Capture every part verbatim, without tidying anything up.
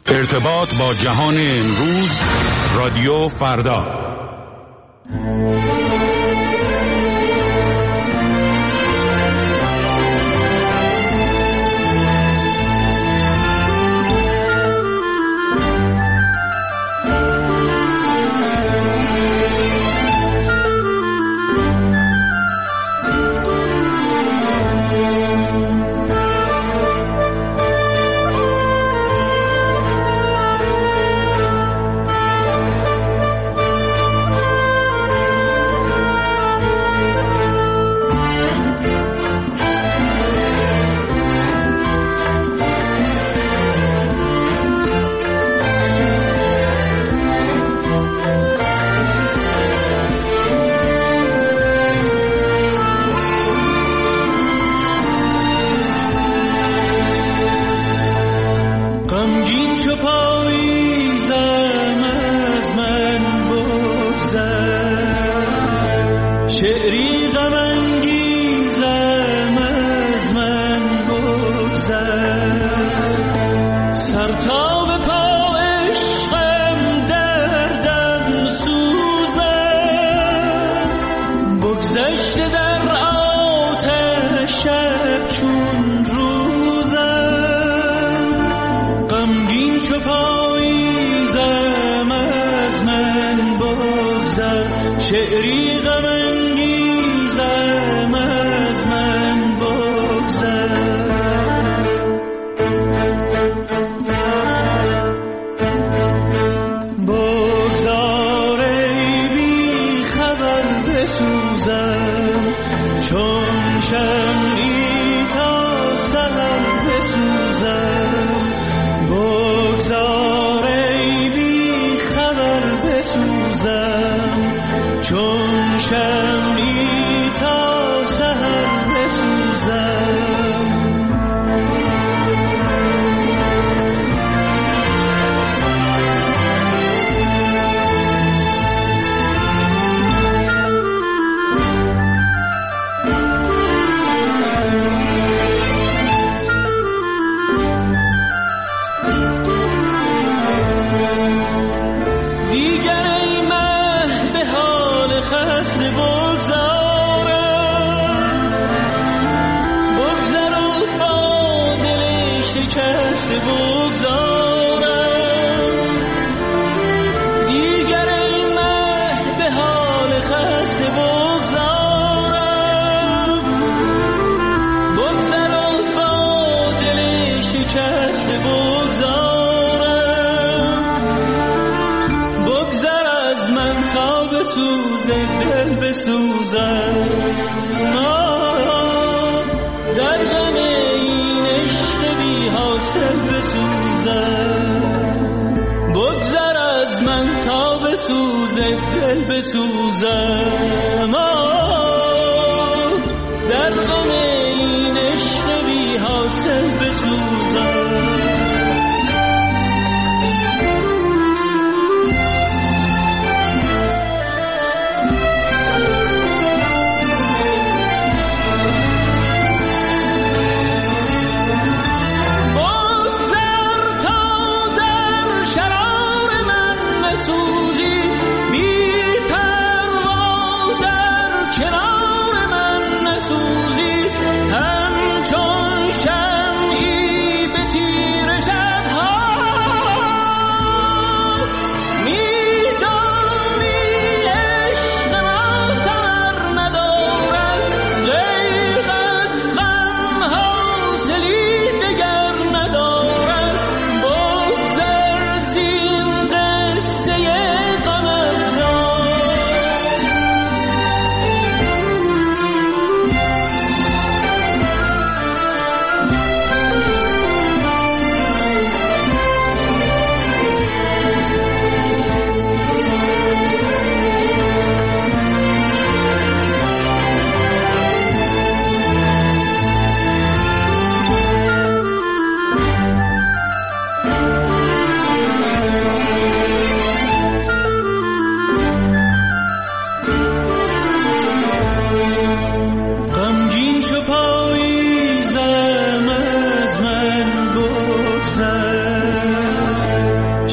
ارتباط با جهان امروز، رادیو فردا.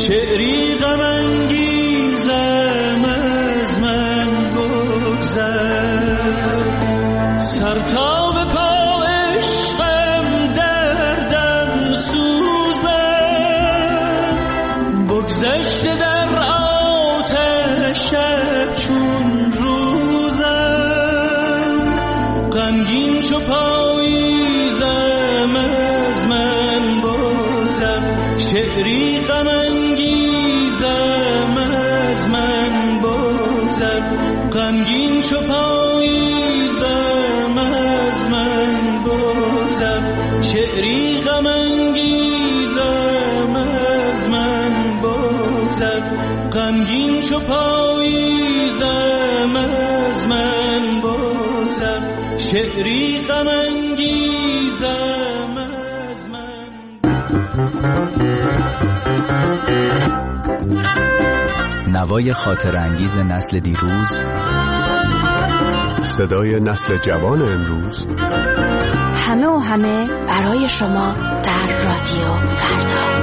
شعری غم انگیزم از من بگذر، سر تا به پا عشقم دردم سوزم، بگذشته در آتش شب چون روزم، غمگین چو پاییزم از من بگذر، شعری غم انگیزم از من بگذر، غمگین چو پاییزم از من بگذر، شعری غم انگیزم از من بگذر، غمگین چو پاییزم از من بگذر، شعری غم انگیزم از من. نوای خاطر انگیز نسل دیروز، صدای نسل جوان امروز، همه و همه برای شما در رادیو فردا.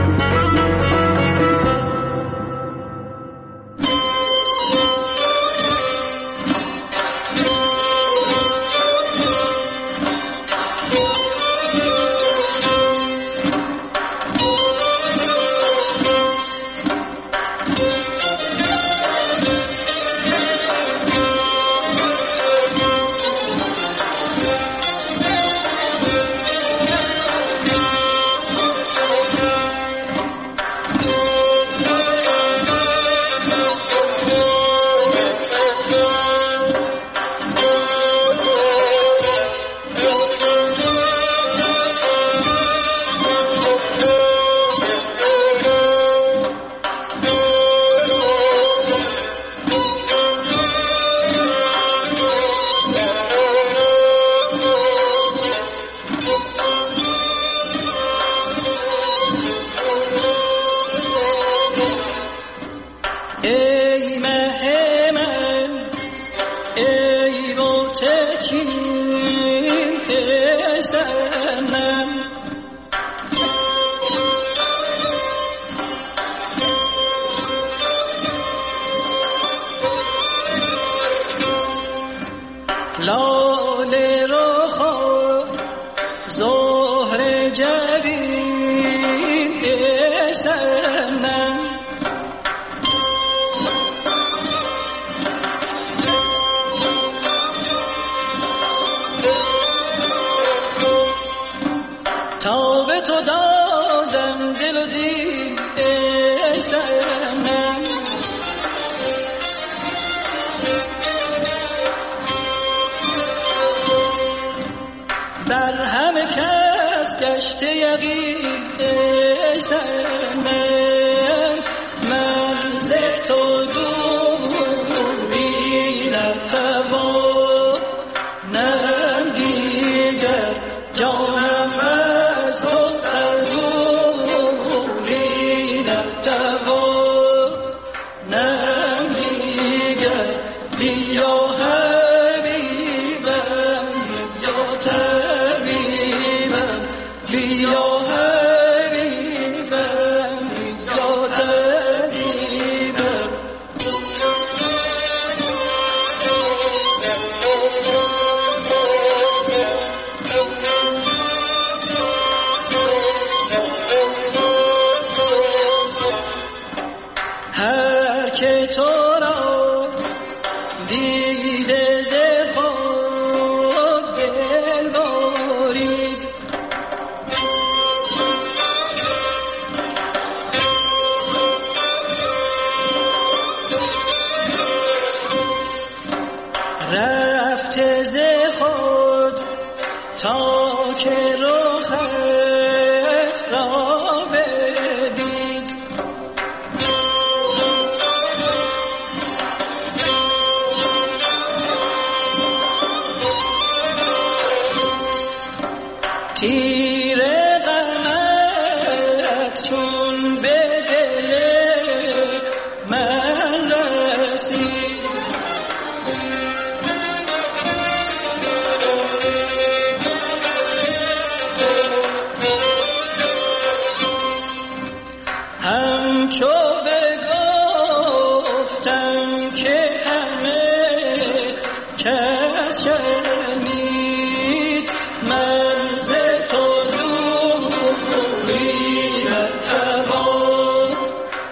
لاله رو خواب زهر جبین سنم، تا به تو دادم دل و دین سنم، بر همه کس گشته یقین سنم، من ز تو دوری نتوانم دیگر، جانم از تو صبوری نتوانم دیگر، بیا حبیبم یا طبیبم، بیا حبیبم یا طبیبم. هر که تو را دیده ز خواب دل بارید، رفته ز خود تا که رخت را بدید، تیر غمت چون به دل من رسید، همچو بگفتم که همه کس شنید من ز تو دوری نتوان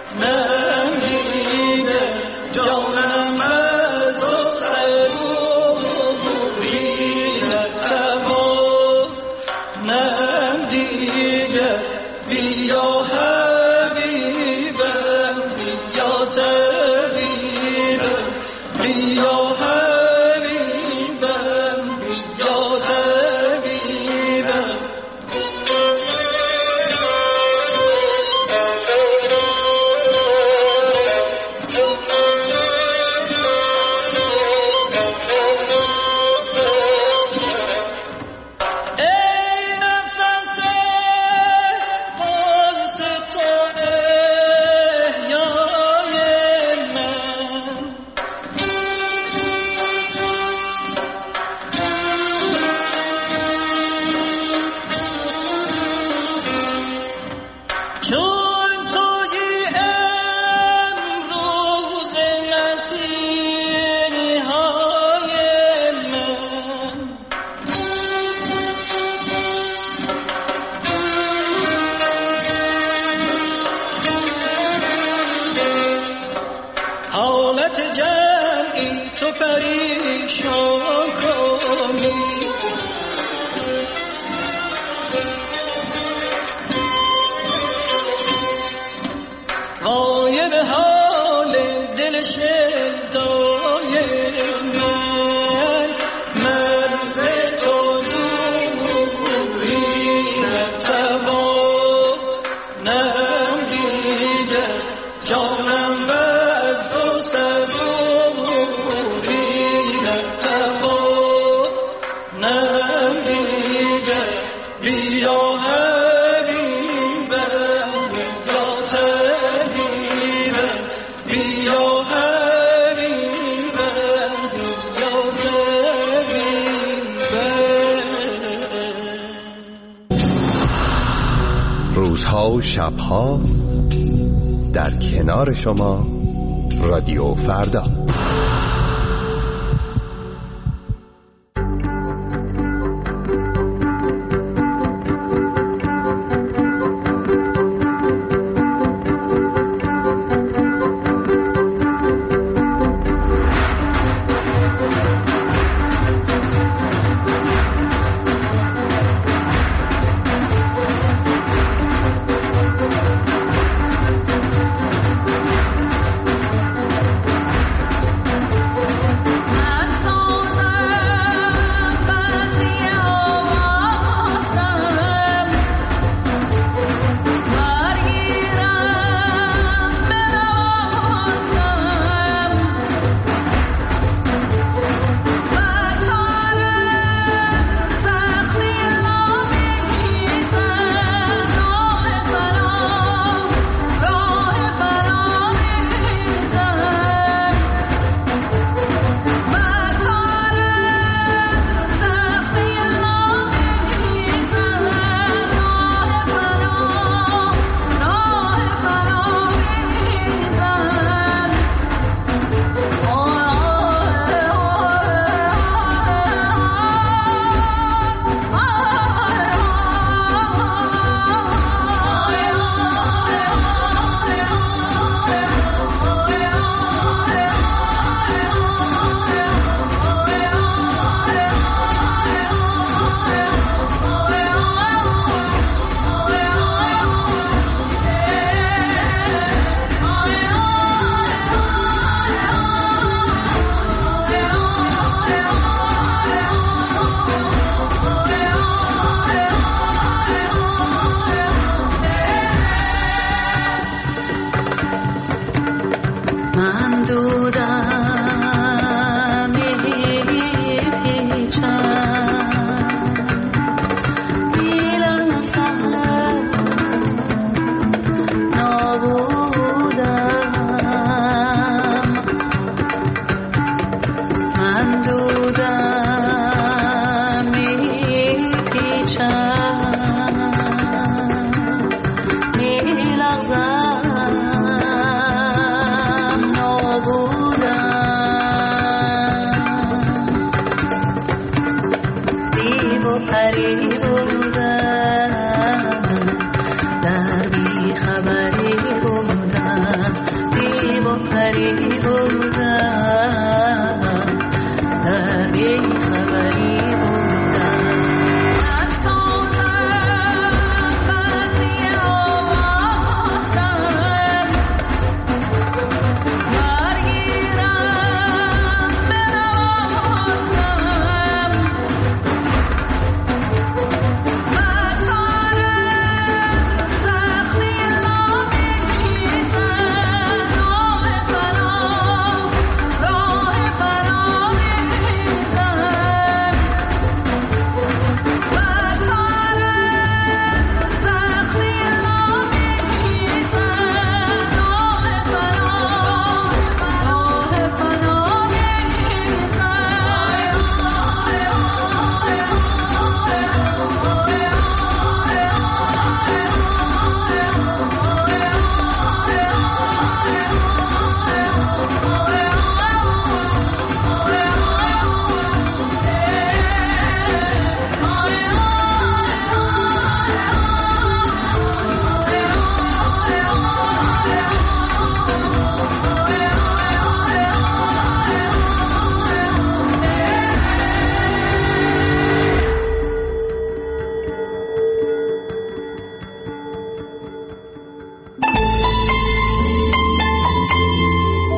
نمیده جانم از تو صبوری نتوان نم دیگه بیا حبیبم بیا طبیبم بیا حبیبم بیا طبیبم حالت جمعی تو پریشان کنی وای به حال دل شیدای من من ز تو دوری نتوان نم دیگه جانم از تو صبوری نتوان نم دیگه بیا حبیبم بیا طبیبم بیا حبیبم بیا طبیبم. روزها و شبها در کنار شما رادیو فردا.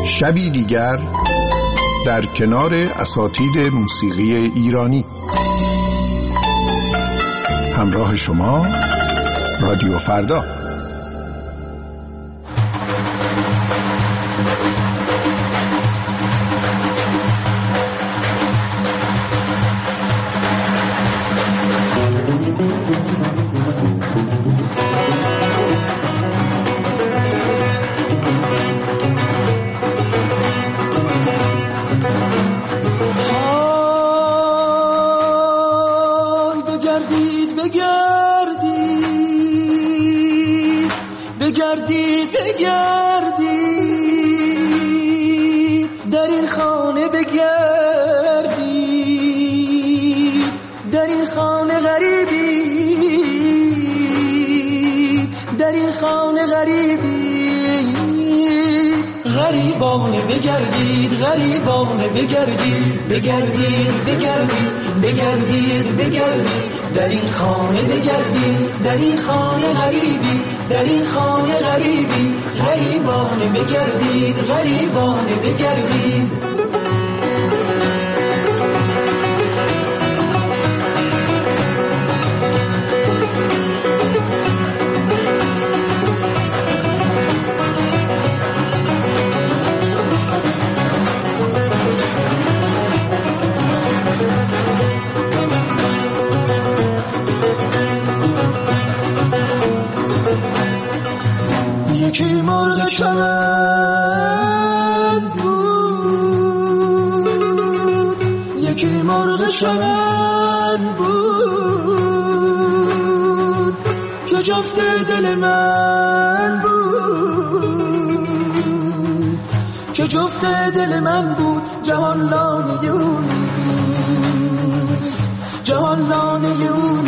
شبی دیگر در کنار اساتید موسیقی ایرانی. همراه شما رادیو فردا. بگردید بگردید در این خانه بگردید در این خانه غریبی در این خانه غریبی غریبانه بگردید غریبانه بگردید بگردید بگردید بگردید بگردید در این خانه بگردید در این خانه غریبی در این خانه غریبی غریبانه بگردید غریبانه بگردید یکی مرغ شمن بود یکی مرغ شمن بود که جفت دل من بود که جفت دل من بود جهان لانه اونیست جهان لانه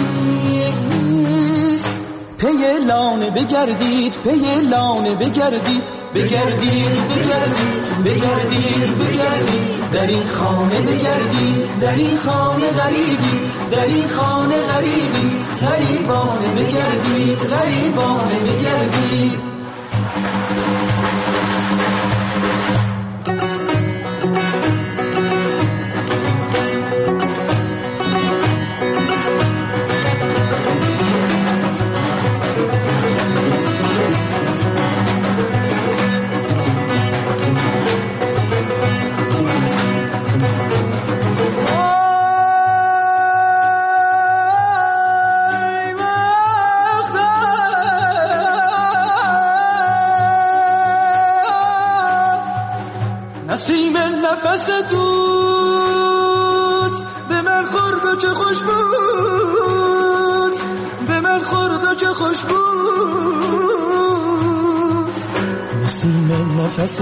اونیست پی لانه بگردید پی لانه بگردید بگردید بگردید بگردید بگردید در این خانه بگردید در این خانه غریبی در این خانه غریبی غریبانه بگردید غریبانه بگردید نسیم نفس دوست به من خورد و چه خوش بود به من خورد و چه خوش بود نسیم نفس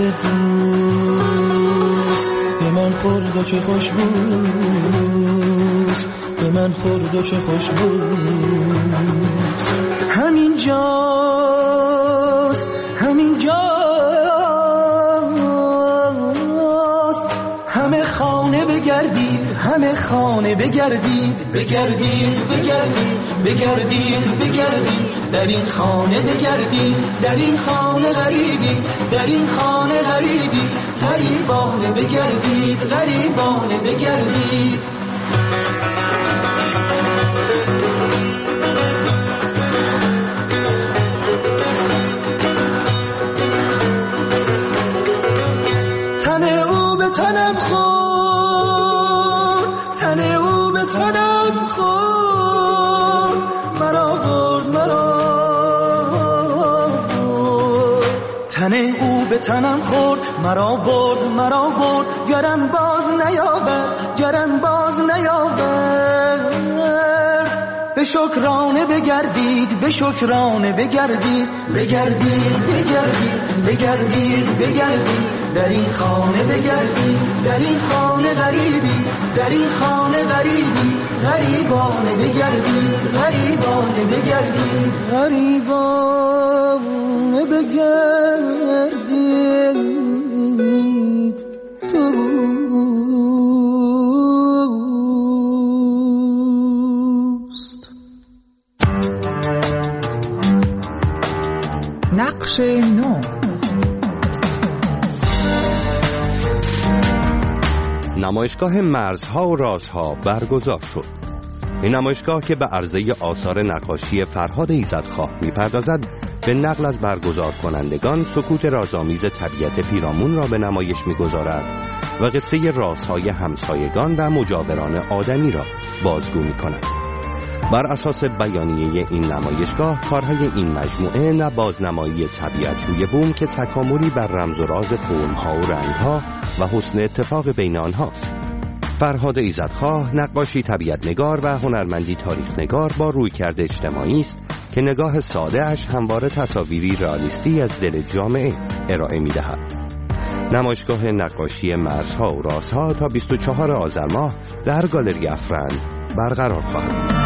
دوست به من خورد و چه خوش بود به من خورد و چه خوش بود همین جاست همین جاست همه خانه بگردید همه خانه بگردید بگردید بگردید بگردید بگردید در این خانه بگردید در این خانه غریبی در این خانه غریبی غریبانه بگردید غریبانه بگردید تنم خورد تن او به تنم خورد مرا برد مرا برد تن او به تنم خورد مرا برد مرا برد گرم باز نیاورد گرم باز نیاورد به شکرانه بگردید به شکرانه بگردید بگردید بگردید بگردید بگردید در این خانه بگردید در این خانه غریبی در این خانه غریبی غریبانه بگردید غریبانه بگردید غریبانه بگردید دوست. نقش نو نمایشگاه مرزها و رازها برگزار شد. این نمایشگاه که به عرضه آثار نقاشی فرهاد ایزدخواه می‌پردازد، به نقل از برگزار کنندگان سکوت رازآمیز طبیعت پیرامون را به نمایش می‌گذارد و قصه رازهای همسایگان و مجاوران آدمی را بازگو می‌کند. بر اساس بیانیه این نمایشگاه، کارهای این مجموعه نه بازنمایی طبیعت روی بوم که تکاملی بر رمز و راز فرم‌ها و رنگ‌ها و حسن اتفاق بین آنهاست. فرهاد ایزدخواه نقاشی طبیعت نگار و هنرمندی تاریخ نگار با رویکرد اجتماعی است که نگاه ساده اش همواره تصاویری رئالیستی از دل جامعه ارائه می‌دهد. نمایشگاه نقاشی مرزها و رازها تا بیست و چهارم آذر ماه در گالری افرند برقرار خواهد بود.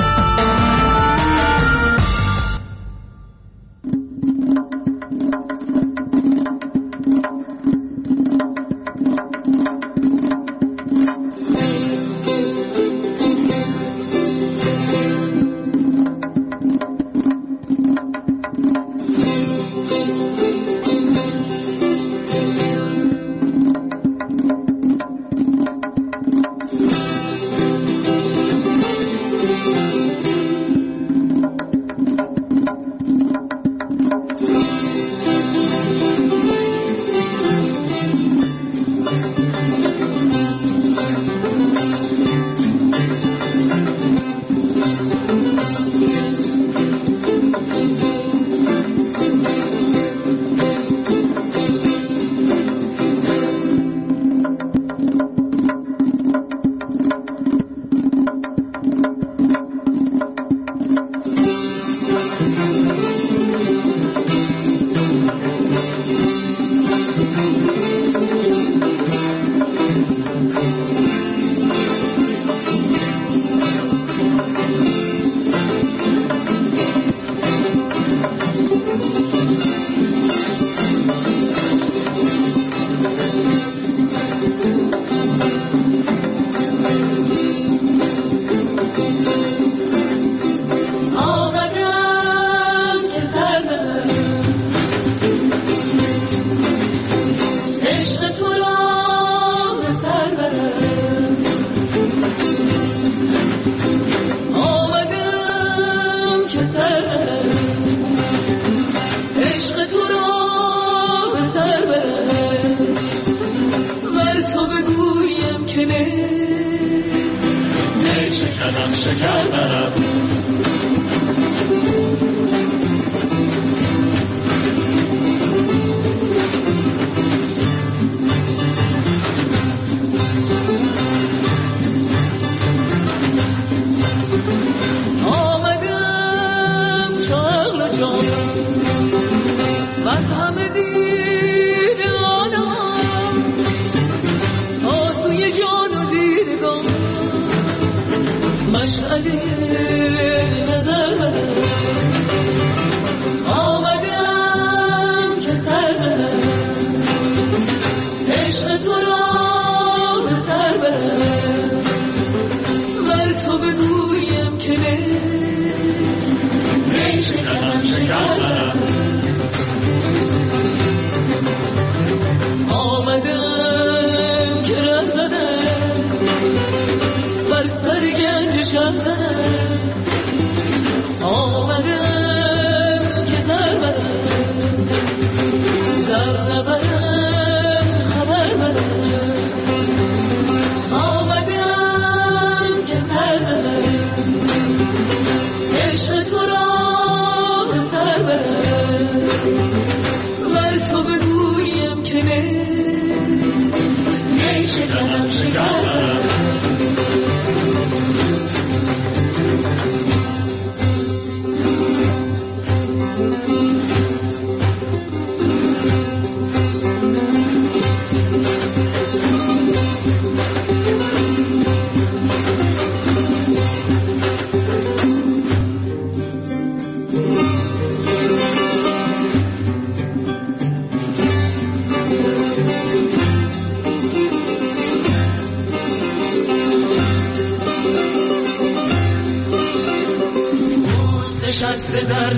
نشسته در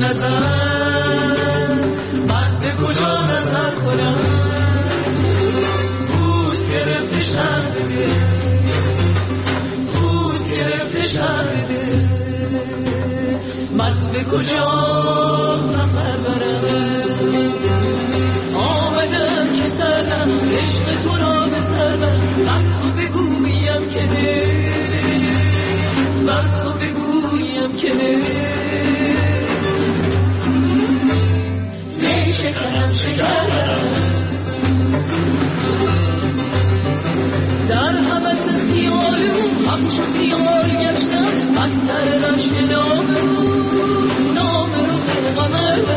نظر من به کجا نظر کنم، بوس گرفته شم به کجا سفر برم آمدم که سرم عشق تو را به سرم بر تو بگویم که نه بر تو بگویم که نه نه شکرم شکرم در حبت خیالم همچو خیال گشتم از سر رشت نام رو نام رو خلقمر